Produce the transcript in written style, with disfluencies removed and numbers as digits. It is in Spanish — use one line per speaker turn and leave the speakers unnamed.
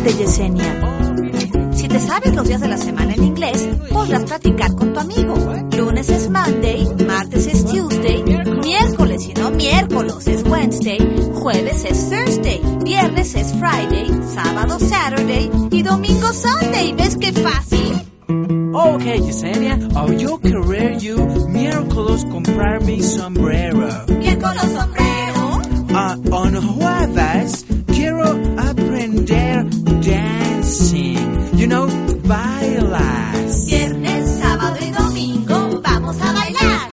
de Yesenia. Si te sabes los días de la semana en inglés, podrás practicar con tu amigo. Lunes es Monday, martes es Tuesday, miércoles y no miércoles es Wednesday, jueves es Thursday, viernes es Friday, sábado Saturday y domingo Sunday. ¿Ves qué fácil?
Okay, Yesenia, yo querer you miércoles comprar mi sombrero.
Miércoles